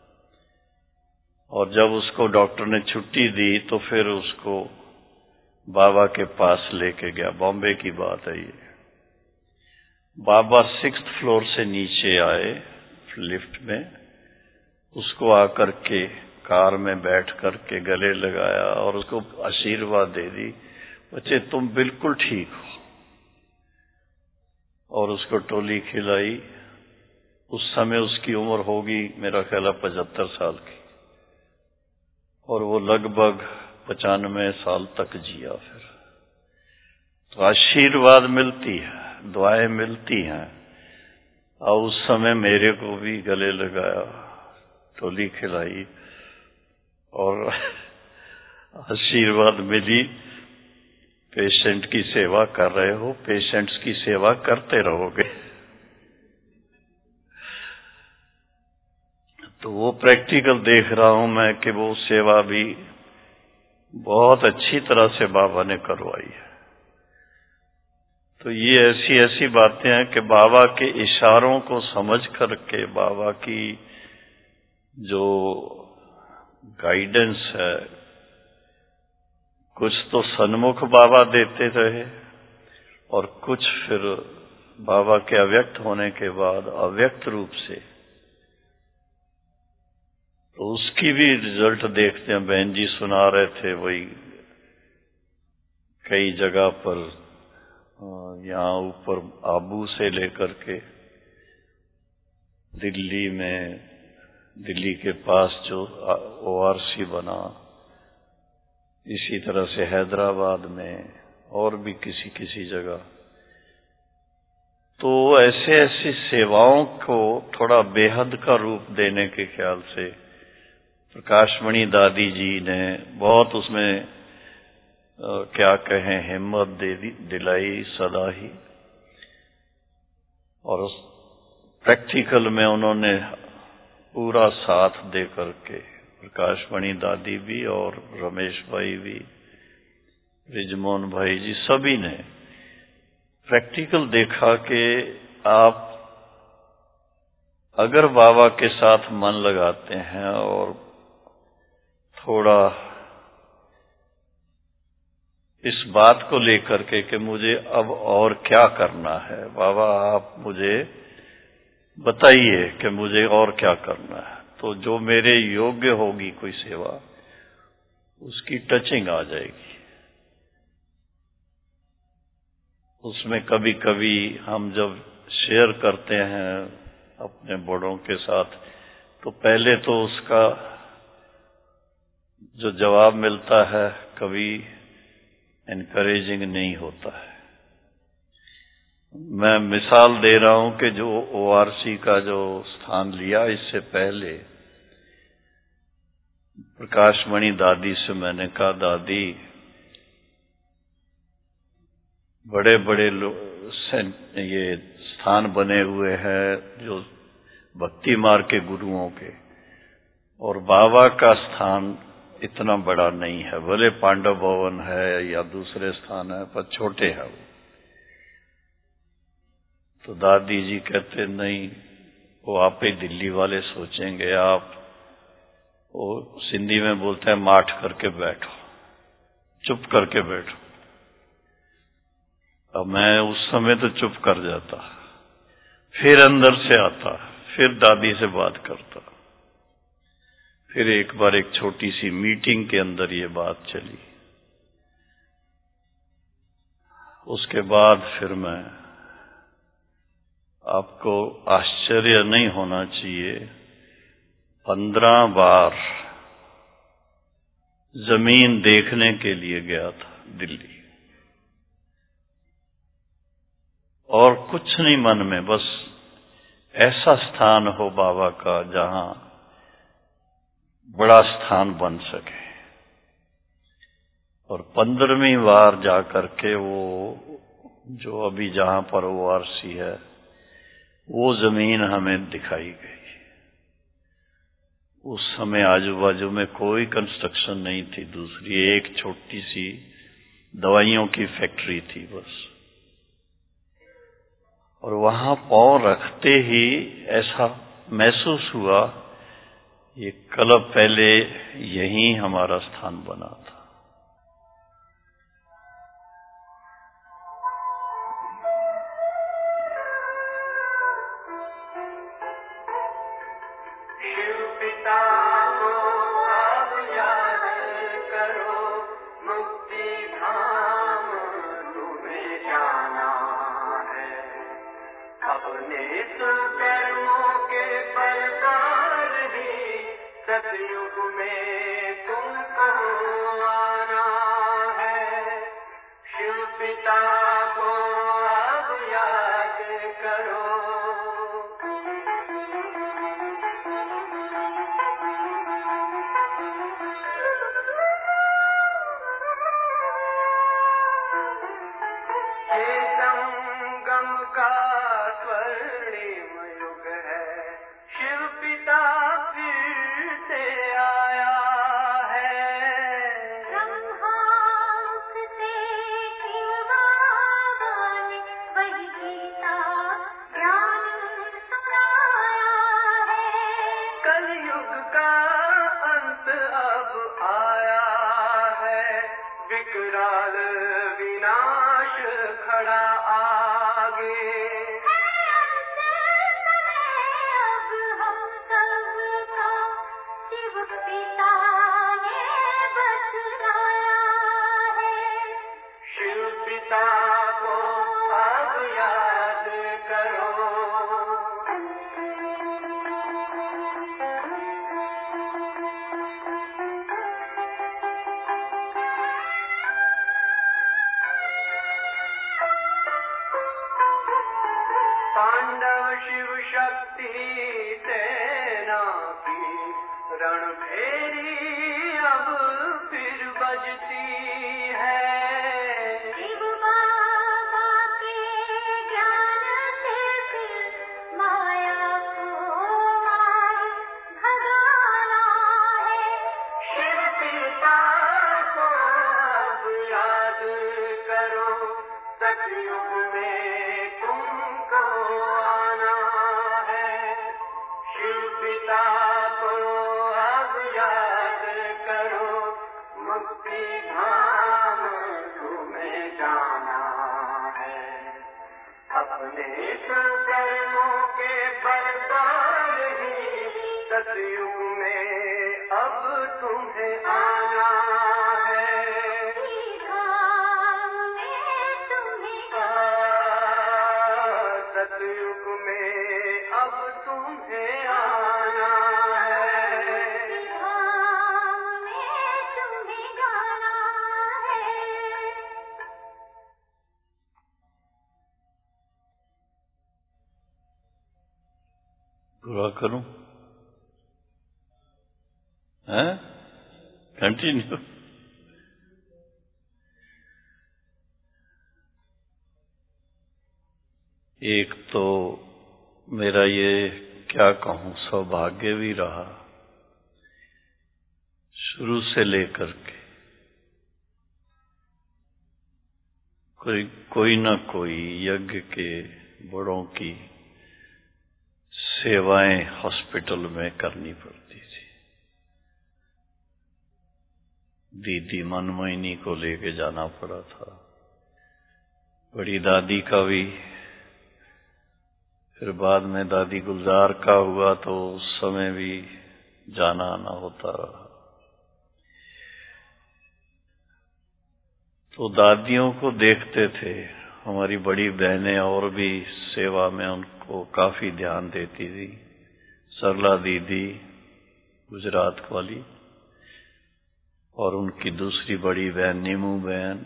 और जब उसको डॉक्टर ने छुट्टी दी, तो फिर उसको बाबा के पास लेके गया। बॉम्बे की बात है ये। बाबा सिक्स्थ फ्लोर से नीचे आए लिफ्ट में, उसको आकर के कार में बैठ करके गले लगाया और उसको आशीर्वाद दे दी, बच्चे तुम बिल्कुल ठीक हो। और उसको टोली खिलाई। उस समय उसकी उम्र होगी मेरा ख्याल है पचहत्तर साल की, और वो लगभग पचानवे साल तक जिया। फिर तो आशीर्वाद मिलती है, दुआएं मिलती हैं। और उस समय मेरे को भी गले लगाया, टोली खिलाई और आशीर्वाद मिली। पेशेंट की सेवा कर रहे हो, पेशेंट्स की सेवा करते रहोगे। तो वो प्रैक्टिकल देख रहा हूं मैं कि वो सेवा भी बहुत अच्छी तरह से बाबा ने करवाई है। तो ये ऐसी ऐसी बातें हैं कि बाबा के इशारों को समझ करके, बाबा की जो गाइडेंस है, कुछ तो सन्मुख बाबा देते रहे और कुछ फिर बाबा के अव्यक्त होने के बाद अव्यक्त रूप से, तो उसकी भी रिजल्ट देखते हैं। बहन जी सुना रहे थे, वही कई जगह पर, यहाँ ऊपर आबू से लेकर के दिल्ली में, दिल्ली के पास जो ओआरसी बना, इसी तरह से हैदराबाद में और भी किसी किसी जगह। तो ऐसे ऐसी सेवाओं को थोड़ा बेहद का रूप देने के ख्याल से प्रकाशमणि दादी जी ने बहुत उसमें आ, क्या कहें हिम्मत दे दिलाई सदा ही, और उस प्रैक्टिकल में उन्होंने पूरा साथ दे करके, प्रकाशमणि दादी भी और रमेश भाई भी, रिजमोहन भाई जी, सभी ने प्रैक्टिकल देखा कि आप अगर बाबा के साथ मन लगाते हैं और थोड़ा इस बात को लेकर के कि मुझे अब और क्या करना है, बाबा आप मुझे बताइए कि मुझे और क्या करना है, तो जो मेरे योग्य होगी कोई सेवा उसकी टचिंग आ जाएगी। उसमें कभी कभी हम जब शेयर करते हैं अपने बड़ों के साथ, तो पहले तो उसका जो जवाब मिलता है कभी एनकरेजिंग नहीं होता है। मैं मिसाल दे रहा हूं कि जो ओआरसी का जो स्थान लिया, इससे पहले प्रकाशमणि दादी से मैंने कहा, दादी बड़े बड़े ये स्थान बने हुए हैं जो भक्ति मार्ग के गुरुओं के, और बाबा का स्थान इतना बड़ा नहीं है, भले पांडव भवन है या दूसरे स्थान है पर छोटे है वो। तो दादी जी कहते नहीं, वो आप ही दिल्ली वाले सोचेंगे, आप वो सिंधी में बोलते हैं माठ करके बैठो, चुप करके बैठो। अब मैं उस समय तो चुप कर जाता, फिर अंदर से आता, फिर दादी से बात करता। फिर एक बार एक छोटी सी मीटिंग के अंदर ये बात चली, उसके बाद फिर मैं, आपको आश्चर्य नहीं होना चाहिए, पंद्रह बार जमीन देखने के लिए गया था दिल्ली, और कुछ नहीं मन में, बस ऐसा स्थान हो बाबा का जहां बड़ा स्थान बन सके। और पंद्रहवीं बार जाकर के वो जो अभी जहां पर ओआरसी है वो जमीन हमें दिखाई गई। उस समय आजू बाजू में कोई कंस्ट्रक्शन नहीं थी, दूसरी एक छोटी सी दवाइयों की फैक्ट्री थी बस। और वहां पांव रखते ही ऐसा महसूस हुआ, ये कल पहले यहीं हमारा स्थान बना था। पिता को अब याद करो, मुक्ति धाम तुम्हें जाना है। अपने कर्मों के बरसार ही सतयुग में अब तुम्हें आना है। सतयुग में अब तुम्हें आना है। पूरा करूं? हैं? कंटिन्यू। एक तो मेरा ये क्या कहूं सौभाग्य भी रहा, शुरू से लेकर के कोई कोई न कोई यज्ञ के बड़ों की सेवाएं हॉस्पिटल में करनी पड़ती थी। दीदी मनमोहिनी को लेके जाना पड़ा था, बड़ी दादी का भी, फिर बाद में दादी गुलजार का हुआ तो उस समय भी जाना आना होता रहा। तो दादियों को देखते थे, हमारी बड़ी बहनें और भी सेवा में उनको काफी ध्यान देती थी। सरला दीदी गुजरात वाली और उनकी दूसरी बड़ी बहन नीमू बहन,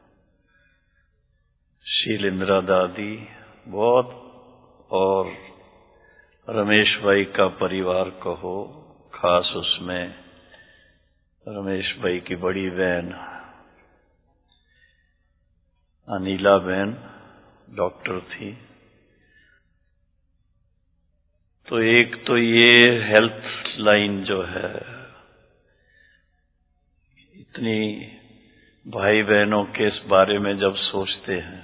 शीलेंद्रा दादी बहुत, और रमेश भाई का परिवार कहो, खास उसमें रमेश भाई की बड़ी बहन अनिला बहन डॉक्टर थी। तो एक तो ये हेल्थ लाइन जो है, इतनी भाई बहनों के इस बारे में जब सोचते हैं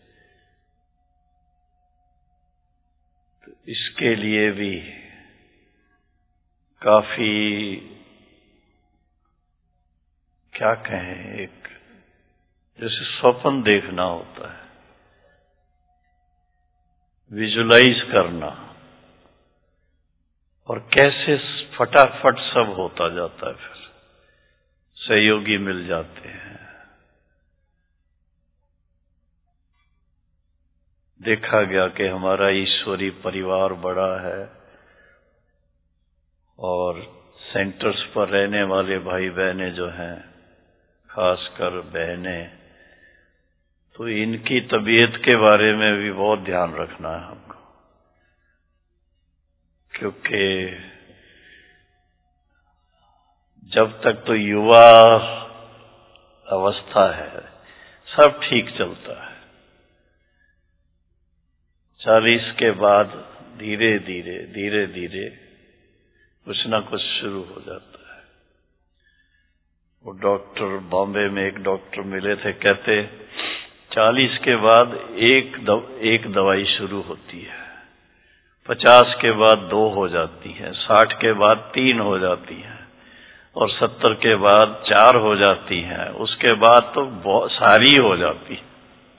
तो इसके लिए भी काफी, क्या कहें, एक जैसे स्वप्न देखना होता है, विजुलाइज करना, और कैसे फटाफट सब होता जाता है। फिर सहयोगी मिल जाते हैं। देखा गया कि हमारा ईश्वरी परिवार बड़ा है और सेंटर्स पर रहने वाले भाई बहनें जो हैं, खासकर बहनें, तो इनकी तबीयत के बारे में भी बहुत ध्यान रखना है हमको, क्योंकि जब तक तो युवा अवस्था है सब ठीक चलता है, चालीस के बाद धीरे धीरे धीरे धीरे कुछ ना कुछ शुरू हो जाता है। वो डॉक्टर बॉम्बे में एक डॉक्टर मिले थे, कहते चालीस के बाद एक दव, एक दवाई शुरू होती है, पचास के बाद दो हो जाती है, साठ के बाद तीन हो जाती है, और सत्तर के बाद चार हो जाती हैं, उसके बाद तो बहुत सारी हो जाती है।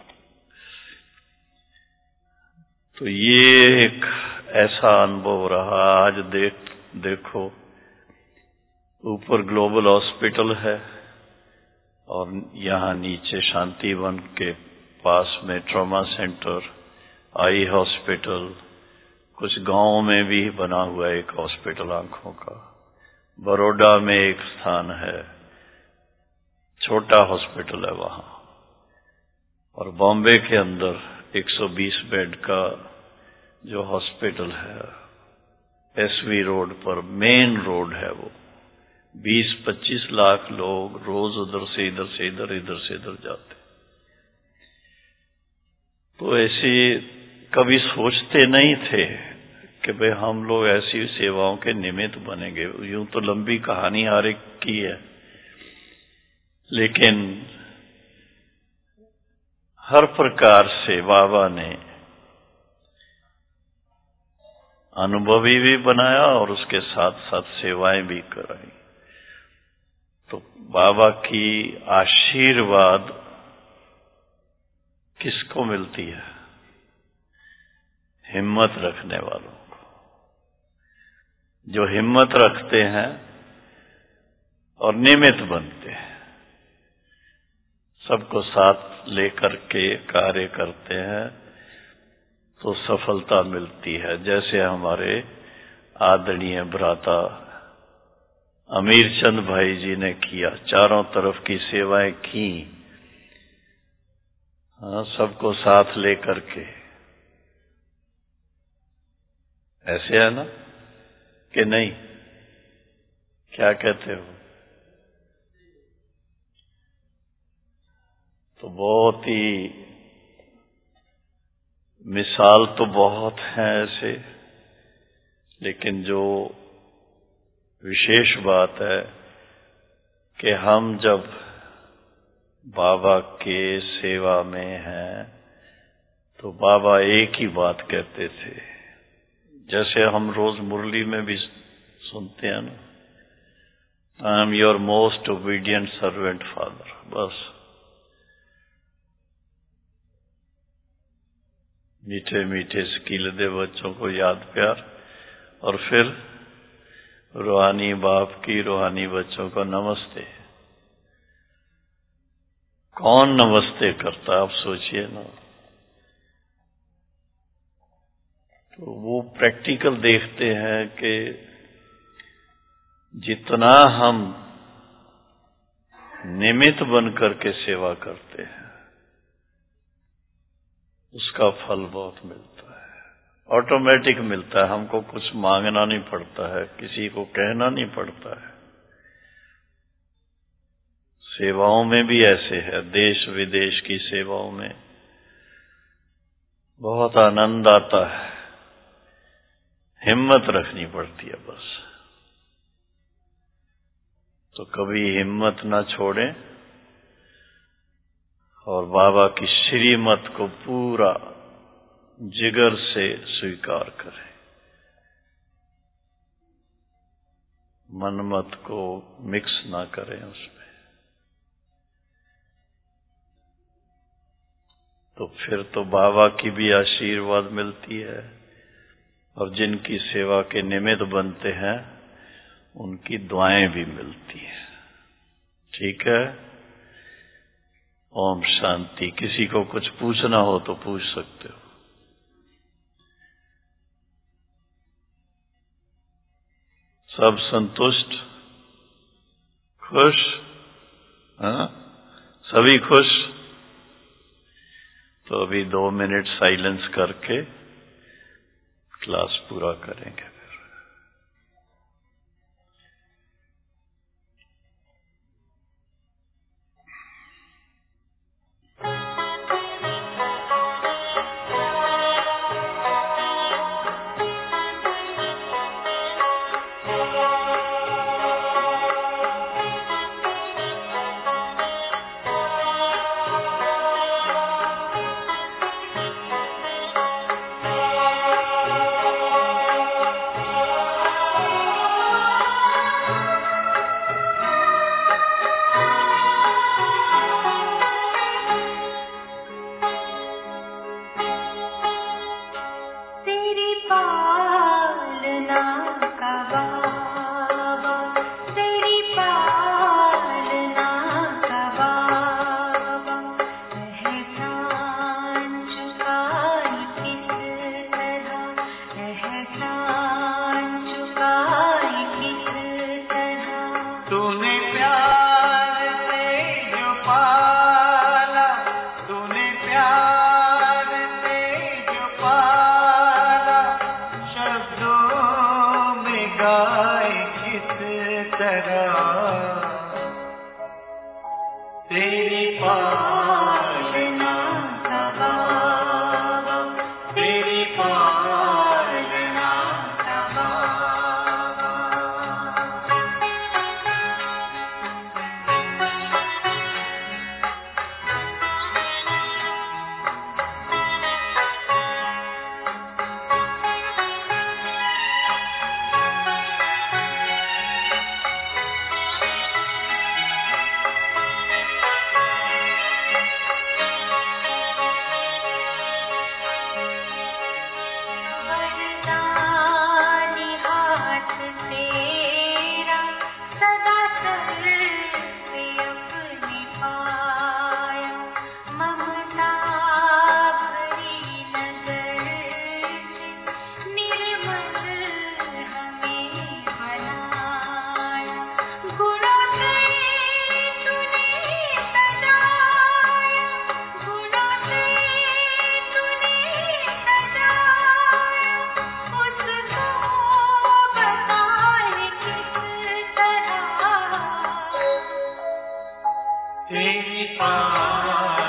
तो ये एक ऐसा अनुभव रहा। आज देख देखो ऊपर ग्लोबल हॉस्पिटल है और यहाँ नीचे शांतिवन के पास में ट्रॉमा सेंटर, आई हॉस्पिटल, कुछ गांव में भी बना हुआ एक हॉस्पिटल आंखों का, बड़ौदा में एक स्थान है, छोटा हॉस्पिटल है वहां, और बॉम्बे के अंदर एक सौ बीस बेड का जो हॉस्पिटल है, एसवी रोड पर, मेन रोड है वो, बीस पच्चीस लाख लोग रोज उधर से इधर से इधर इधर से इधर जाते। तो ऐसे कभी सोचते नहीं थे कि भाई हम लोग ऐसी सेवाओं के निमित्त बनेंगे। यूं तो लंबी कहानी हर एक की है, लेकिन हर प्रकार से बाबा ने अनुभवी भी बनाया और उसके साथ साथ सेवाएं भी कराई। तो बाबा की आशीर्वाद किसको मिलती है? हिम्मत रखने वालों को। जो हिम्मत रखते हैं और नियमित बनते हैं, सबको साथ लेकर के कार्य करते हैं, तो सफलता मिलती है। जैसे हमारे आदरणीय भ्राता अमीर चंद भाई जी ने किया, चारों तरफ की सेवाएं की, हाँ, सबको साथ लेकर के। ऐसे है ना कि नहीं? क्या कहते हो? तो बहुत ही मिसाल तो बहुत हैं ऐसे, लेकिन जो विशेष बात है कि हम जब बाबा के सेवा में हैं तो बाबा एक ही बात कहते थे, जैसे हम रोज मुरली में भी सुनते हैं ना, I am your most obedient servant father. बस मीठे मीठे स्कीलदे बच्चों को याद प्यार, और फिर रूहानी बाप की रूहानी बच्चों को नमस्ते। कौन नमस्ते करता है, आप सोचिए ना। तो वो प्रैक्टिकल देखते हैं कि जितना हम निमित्त बन करके सेवा करते हैं, उसका फल बहुत मिलता है, ऑटोमेटिक मिलता है। हमको कुछ मांगना नहीं पड़ता है, किसी को कहना नहीं पड़ता है। सेवाओं में भी ऐसे है, देश विदेश की सेवाओं में बहुत आनंद आता है, हिम्मत रखनी पड़ती है बस। तो कभी हिम्मत ना छोड़ें और बाबा की श्रीमत को पूरा जिगर से स्वीकार करें। मनमत को मिक्स ना करें उसमें। तो फिर तो बाबा की भी आशीर्वाद मिलती है, और जिनकी सेवा के निमित्त बनते हैं उनकी दुआएं भी मिलती हैं। ठीक है? ओम शांति। किसी को कुछ पूछना हो तो पूछ सकते हो। सब संतुष्ट, खुश? हाँ, सभी खुश? तो अभी दो मिनट साइलेंस करके क्लास पूरा करेंगे। तेरी पास